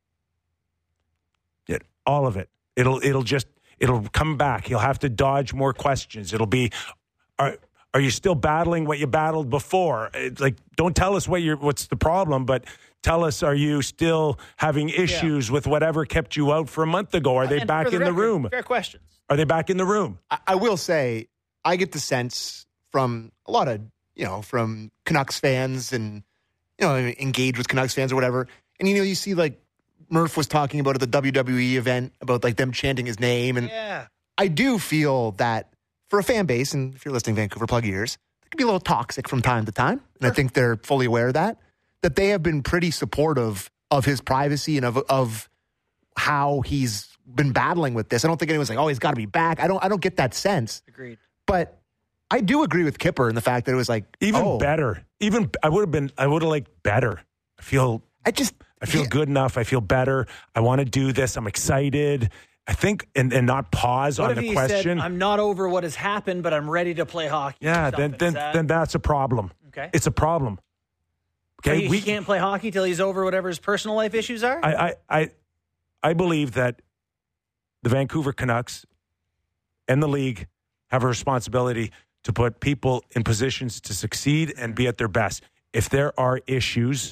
It, all of it. It'll, it'll just, it'll come back. He'll have to dodge more questions. It'll be, are, are you still battling what you battled before? It's like, don't tell us what you're, what's the problem, but tell us, are you still having issues yeah. with whatever kept you out for a month ago? Are they and back the in record, the room? Fair questions. Are they back in the room? I, I will say, I get the sense from a lot of, you know, from Canucks fans and, you know, engage with Canucks fans or whatever. And, you know, you see like Murph was talking about at the W W E event about like them chanting his name. And yeah. I do feel that for a fan base, and if you're listening, Vancouver, plug your ears, it can be a little toxic from time to time. And sure. I think they're fully aware of that, that they have been pretty supportive of his privacy and of, of how he's been battling with this. I don't think anyone's like, oh, he's got to be back. I don't, I don't get that sense. Agreed. But I do agree with Kipper in the fact that it was like even oh, better. Even I would have been. I would have liked better. I feel. I just. I feel yeah. good enough. I feel better. I want to do this. I'm excited. I think and, and not pause what on if the he question. Said, I'm not over what has happened, but I'm ready to play hockey. Yeah, then then that... then that's a problem. Okay, it's a problem. Okay, so he, we he can't play hockey till he's over whatever his personal life issues are. I I I, I believe that the Vancouver Canucks and the league have a responsibility to put people in positions to succeed and be at their best. If there are issues,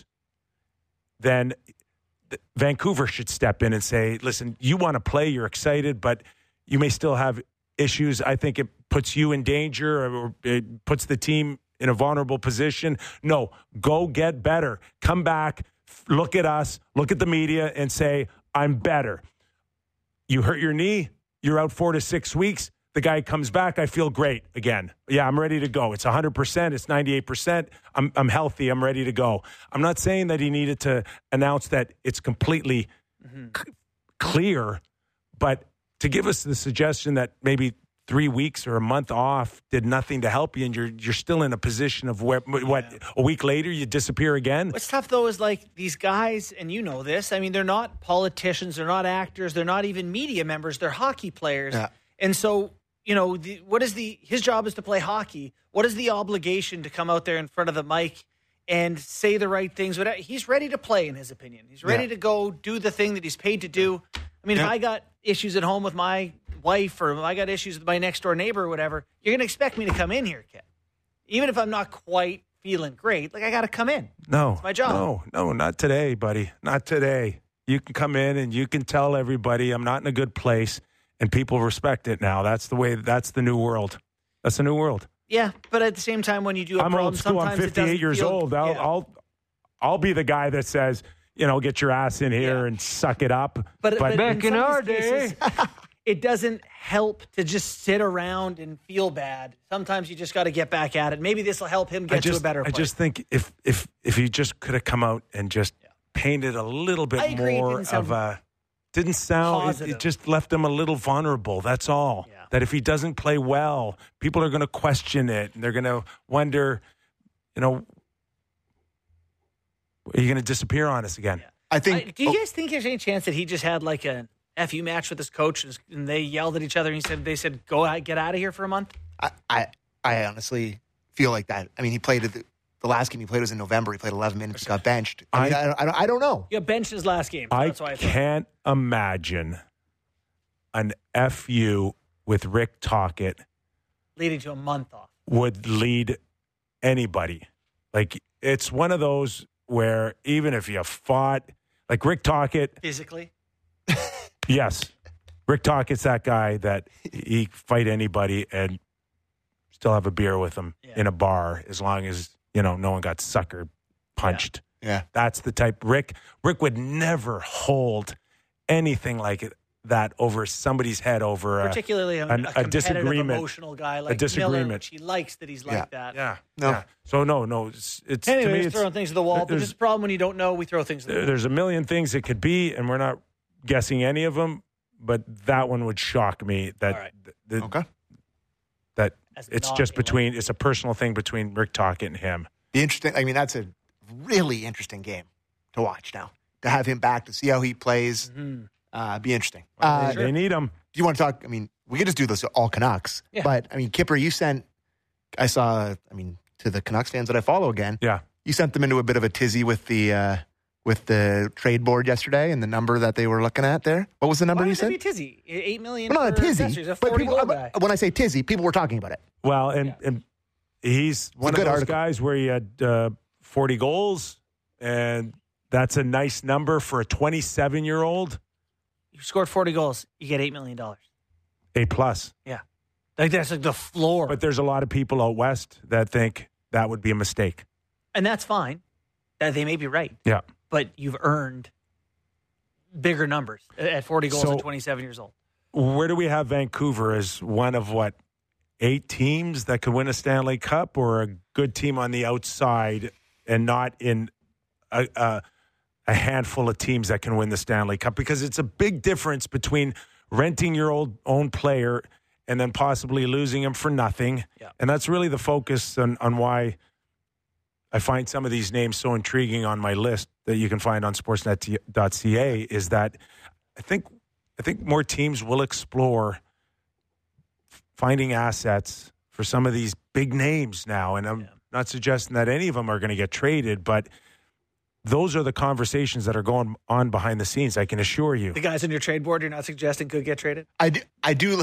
then Vancouver should step in and say, listen, you want to play, you're excited, but you may still have issues. I think it puts you in danger or it puts the team in a vulnerable position. No, go get better. Come back, look at us, look at the media and say, I'm better. You hurt your knee, you're out four to six weeks. The guy comes back, I feel great again. Yeah, I'm ready to go. It's one hundred percent. It's ninety-eight percent. I'm I'm healthy. I'm ready to go. I'm not saying that he needed to announce that it's completely mm-hmm. c- clear, but to give us the suggestion that maybe three weeks or a month off did nothing to help you and you're you're still in a position of where, what, yeah. a week later you disappear again? What's tough, though, is like these guys, and you know this, I mean, they're not politicians, they're not actors, they're not even media members, they're hockey players. Yeah. And so, you know, the, what is the, his job is to play hockey. What is the obligation to come out there in front of the mic and say the right things? He's ready to play, in his opinion. He's ready yeah. to go do the thing that he's paid to do. I mean, yeah. if I got issues at home with my wife or if I got issues with my next door neighbor or whatever, you're going to expect me to come in here, kid. Even if I'm not quite feeling great, like I got to come in. No. It's my job. No, no, not today, buddy. Not today. You can come in and you can tell everybody I'm not in a good place. And people respect it now. That's the way. That's the new world. That's the new world. Yeah, but at the same time, when you do, a I'm problem, old school. I'm fifty-eight years feel, old. I'll, yeah. I'll, I'll be the guy that says, you know, get your ass in here yeah. and suck it up. But, but, but back in, in our cases, day, it doesn't help to just sit around and feel bad. Sometimes you just got to get back at it. Maybe this will help him get just, to a better place. I just think if if if he just could have come out and just yeah. painted a little bit more of a. Didn't sound, it, it just left him a little vulnerable. That's all. Yeah. That if he doesn't play well, people are going to question it. And they're going to wonder, you know, Are you going to disappear on us again? Yeah. I think. I, do you oh, guys think there's any chance that he just had like an F U match with his coach and, and they yelled at each other and he said they said go out, get out of here for a month? I, I, I honestly feel like that. I mean, he played the, the last game he played was in November. He played eleven minutes. He got benched. I, mean, I- I, don't- I, don't, I don't know. Yeah, benched his last game. So I that's why I thought. can't imagine an F U with Rick Tocchet Leading to a month off. would lead anybody. Like, it's one of those where even if you fought, like Rick Tocchet, Physically? yes, Rick Tockett's that guy that he fight anybody and still have a beer with him Yeah. in a bar as long as, you know, no one got sucker punched. Yeah. That's the type. Rick Rick would never hold anything like it, that over somebody's head over a, Particularly a, an- a a competitive, disagreement. emotional guy like disagreement. Miller, which he likes that he's like Yeah. that. yeah. No. yeah. So no, no, it's, it's to Anyways, me it's, throwing things to the wall. But there's- there's a problem when you don't know. We throw things to the wall. there's a million things it could be, and we're not guessing any of them. But that one would shock me. That All right. th- th- Okay. that As it's not just a between. It's a personal thing between Rick Tocchet and him. The interesting. I mean, that's a really interesting game to watch now. To have him back, to see how he plays, Mhm. uh, be interesting. Uh, They need him. Do you want to talk? I mean, we could just do this all Canucks. Yeah. But, I mean, Kipper, you sent, I saw, I mean, to the Canucks fans that I follow again, Yeah. you sent them into a bit of a tizzy with the uh, with the trade board yesterday and the number that they were looking at there. What was the number Why you would that said? be tizzy? Eight million. Well, not a for tizzy. accessories, a But forty people, goal guy. when I say tizzy, people were talking about it. Well, and and he's one of good those article. guys where he had uh, forty goals, and that's a nice number for a twenty-seven year old. You scored forty goals, you get eight million dollars. A plus. Yeah, like that's like the floor. But there's a lot of people out west that think that would be a mistake. And that's fine. That they may be right, Yeah. but you've earned bigger numbers at forty goals So- at twenty-seven years old. Where do we have Vancouver as one of what, eight teams that could win a Stanley Cup, or a good team on the outside and not in a, a, a handful of teams that can win the Stanley Cup? Because it's a big difference between renting your old own player and then possibly losing him for nothing. Yeah. And that's really the focus on, on why I find some of these names so intriguing on my list that you can find on sportsnet dot c a is that I think I think more teams will explore finding assets for some of these big names now. And I'm Yeah. not suggesting that any of them are going to get traded, but those are the conversations that are going on behind the scenes, I can assure you. The guys on your trade board you're not suggesting could get traded? I do. I do,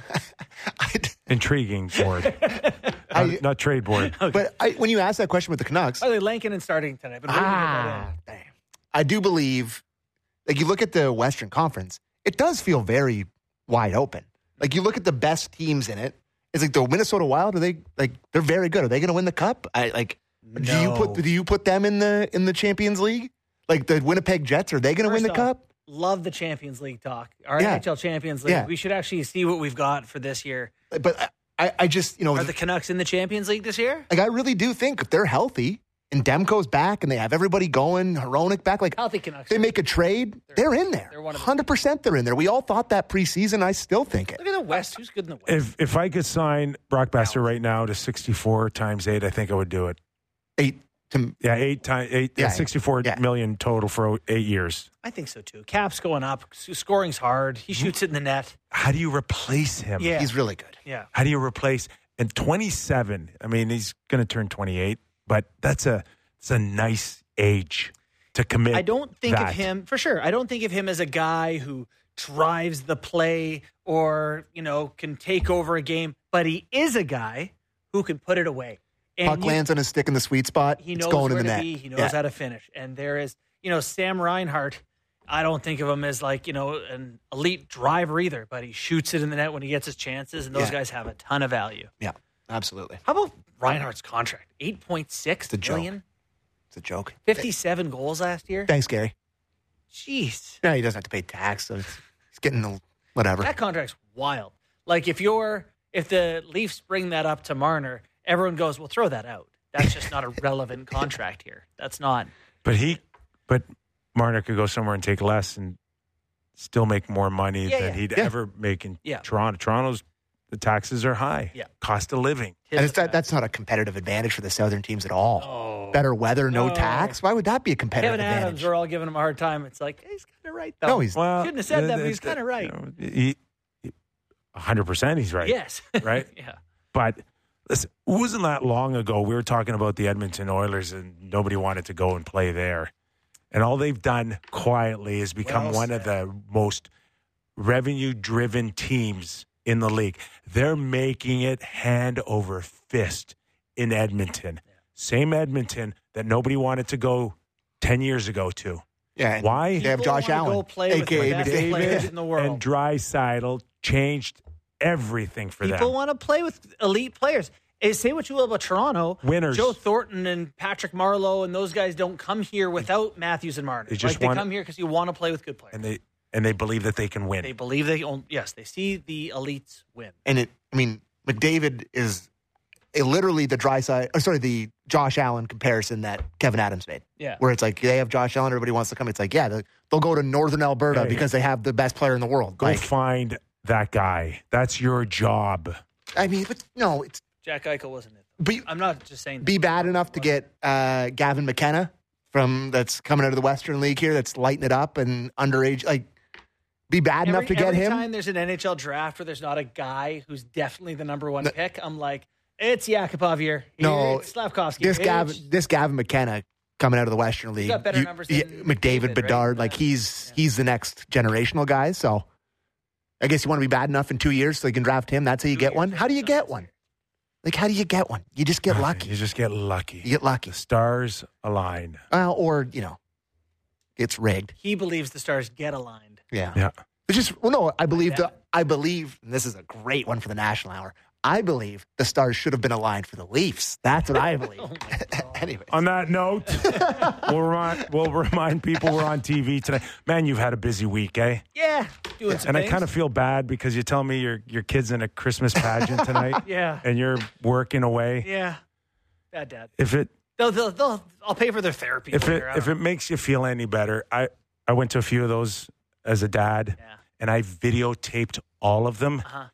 I do Intriguing board. I- not, not trade board. but I, when you asked that question with the Canucks, By the way, Lankanen starting tonight. But ah, damn. I do believe, like you look at the Western Conference, it does feel very wide open. Like you look at the best teams in it. It's like the Minnesota Wild. Are they like they're very good? Are they going to win the cup? I like. Do you No. put do you put them in the in the Champions League? Like the Winnipeg Jets, are they going to win the First off, cup? Love the Champions League talk. Our Yeah. N H L Champions League. Yeah. We should actually see what we've got for this year. But I, I just you know Are the Canucks in the Champions League this year? like I really do think if they're healthy and Demko's back and they have everybody going, Hronik back, like Healthy Canucks. they make a trade, they're in there. they're one of the- Hundred percent, they're in there. We all thought that preseason. I still think it. Look at the West. Who's good in the West? If if I could sign Brock Besser right now to sixty-four times eight, I think I would do it. Eight to Yeah, eight times eight, yeah, Yeah, sixty-four yeah. million total for eight years. I think so too. Cap's going up. S- Scoring's hard. He shoots it in the net. How do you replace him? Yeah. he's really good. Yeah. How do you replace? And twenty-seven. I mean, he's going to turn twenty-eight, but that's a it's a nice age to commit. I don't think that. of him, for sure, I don't think of him as a guy who drives the play or, you know, can take over a game, but he is a guy who can put it away. And Puck you- lands on his stick in the sweet spot. He it's knows going where in the to net. be. He knows Yeah. how to finish. And there is, you know, Sam Reinhart. I don't think of him as like, you know, an elite driver either, but he shoots it in the net when he gets his chances, and those Yeah. guys have a ton of value. Yeah, absolutely. How about Reinhart's contract? eight point six It's a joke. million? It's a joke. fifty-seven goals last year? Thanks, Gary. Jeez. No, he doesn't have to pay tax, so it's, he's getting the whatever. That contract's wild. Like if you're if the Leafs bring that up to Marner, everyone goes, "Well, throw that out. That's just not a relevant contract here. That's not." But he, but Marner could go somewhere and take less and still make more money Yeah, than yeah. he'd Yeah. ever make in Yeah. Toronto. Toronto's the taxes are high. Yeah. Cost of living. and it's that, that's not a competitive advantage for the Southern teams at all. Oh, No. better weather, no, No. tax. Why would that be a competitive Kevin advantage? Adams, we're all giving him a hard time. It's like, hey, he's kind of right, though. No, he's Well, Shouldn't have said that, the- but he's the- kind of right. you know, he, he, one hundred percent he's right. Yes. Right? Yeah. But listen, it wasn't that long ago we were talking about the Edmonton Oilers and nobody wanted to go and play there. And all they've done quietly is become Well one of the most revenue-driven teams in the league. They're making it hand over fist in Edmonton. Same Edmonton that nobody wanted to go ten years ago to. yeah. and Why? They have People Josh wanna Allen, go play with the A K A best McDavid. players in the world. And Draisaitl changed everything for People them. want to play with elite players. Hey, say what you will about Toronto. Winners. Joe Thornton and Patrick Marleau and those guys don't come here without Matthews and Marner. They just like they wanna- come here because you want to play with good players. and they and they believe that they can win. They believe they own. Yes, they see the elites win. And it, I mean, McDavid is a, literally the dry side, or sorry, the Josh Allen comparison that Kevin Adams made. Yeah. Where it's like they have Josh Allen, everybody wants to come. It's like, yeah, they'll, they'll go to Northern Alberta Hey. because they have the best player in the world. Go Like, find that guy. That's your job. I mean, but no, it's Jack Eichel wasn't it? be, I'm not just saying. be bad enough to get uh, Gavin McKenna from that's coming out of the Western League here that's lighting it up and underage. Like, be bad every, enough to get every him. time there's an N H L draft where there's not a guy who's definitely the number one pick, I'm like, it's Yakupov here. Here, No, it's Slavkovsky. This It's- Gavin, this Gavin McKenna coming out of the Western League. got better you- numbers yeah, than McDavid, McDavid, Bedard. right? Like Yeah. he's he's the next generational guy. So I guess you want to be bad enough in two years so you can draft him. That's how you Two get years, one. How do you no, get it's one? Like how do you get one? You just get lucky. You just get lucky. You get lucky. The stars align. Well, or you know, it's rigged. He believes the stars get aligned. Yeah. Yeah. It's just well, no. I believe the. that. I believe and this is a great one for the National Hour. I believe the stars should have been aligned for the Leafs. That's what I believe. Oh my God. Anyway, On that note, we'll, remind, we'll remind people we're on T V tonight. Man, you've had a busy week, eh? Yeah, doing some And I things. kind of feel bad because you tell me your your kid's in a Christmas pageant tonight. Yeah. And you're working away. Yeah. Bad dad. If it They'll, they'll, they'll, I'll pay for their therapy. if it later. I if don't it makes you feel any better, I I went to a few of those as a dad, Yeah. and I videotaped all of them. Uh-huh.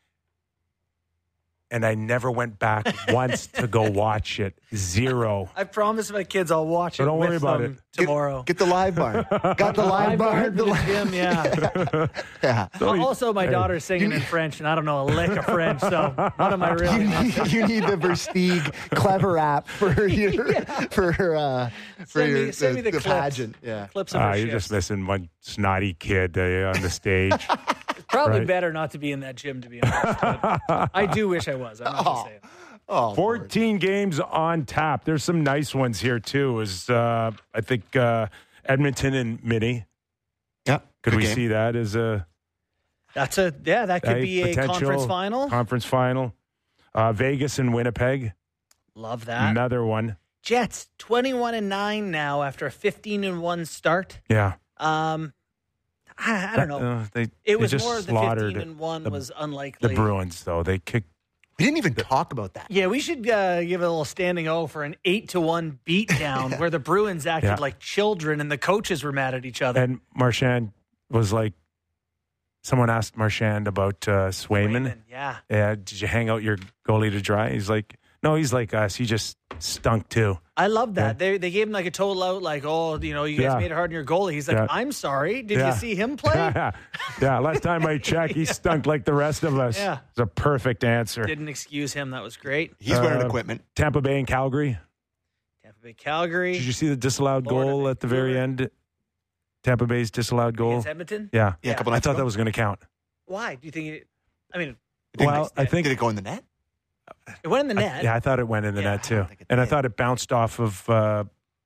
And I never went back once to go watch it. Zero. I promise my kids I'll watch So it don't worry with about them it. tomorrow. get the live barn. Got the live barn. The the li- gym, yeah. yeah. Also, my daughter's singing in French, and I don't know a lick of French, so what am I You really? need, you need the Versteeg clever app for your for uh, for Send your me, send me the, the clips. pageant. Yeah. Clips of Ah, her you're shifts. just missing one snotty kid uh, on the stage. It's probably right. better not to be in that gym, to be honest. but I do wish I was. I'm not just saying. Oh, fourteen games on tap. There's some nice ones here too. Is uh, I think uh, Edmonton and Mini. yeah. Could good we game. see that as a That's a yeah. That could a be a potential conference final. Conference final. Uh, Vegas and Winnipeg. Love that. Another one. Jets twenty-one and nine now after a fifteen and one start. Yeah. Um, I, I don't know. Uh, they, it they was just more the slaughtered fifteen and one the- was the unlikely. Bruins, though. They kicked. We didn't even talk about that. Yeah, we should uh, give a little standing O for an eight to one beatdown where the Bruins acted Yeah. like children and the coaches were mad at each other. And Marchand was like, someone asked Marchand about uh, Swayman. Swayman, yeah. Yeah, did you hang out your goalie to dry? He's like, no, he's like us. He just stunk too. I love that. Yeah. They they gave him like a total out, like, oh, you know, you guys Yeah. made it hard on your goalie. He's like, Yeah. I'm sorry. Did Yeah. you see him play? yeah, yeah. Last time I checked, he stunk like the rest of us. Yeah. It's a perfect answer. Didn't excuse him. That was great. He's wearing Uh, equipment. Tampa Bay and Calgary. Tampa Bay, Calgary. Did you see the disallowed Florida, goal at the very Vancouver. end? Tampa Bay's disallowed goal. Against Edmonton? Yeah. Yeah, a couple I nights thought ago. that was going to count. Why? Do you think it, I mean, Did Well, it- I think did it go in the net? it went in the I- net. yeah, I thought it went in the Yeah, net I too, don't think it and I did. thought it bounced off of. Uh,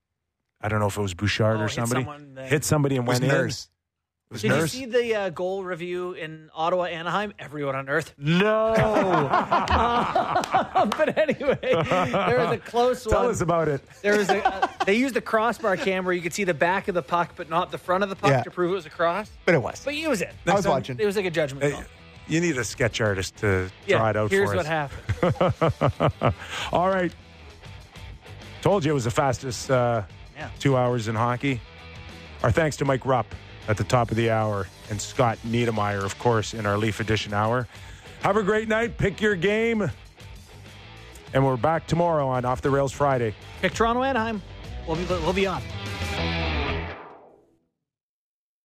I don't know if it was Bouchard Oh, or hit somebody someone that- hit somebody and It was went Nurse. It was Did Nurse. you see the uh, goal review in Ottawa, Anaheim? Everyone on earth. in. No. But anyway, there was a close Tell one. us about it. There was a. Uh, they used a crossbar cam where you could see the back of the puck, but not the front of the puck Yeah. to prove it was a cross. But it was. But it was it. I was watching. It was like a judgment Hey, call. you need a sketch artist to Yeah, draw it out here's for what us. happened. All right. Told you it was the fastest uh, Yeah. two hours in hockey. Our thanks to Mike Rupp at the top of the hour and Scott Niedermeyer, of course, in our Leaf Edition hour. Have a great night. Pick your game. And we're back tomorrow on Off the Rails Friday. Pick Toronto, Anaheim. We'll be, we'll be on.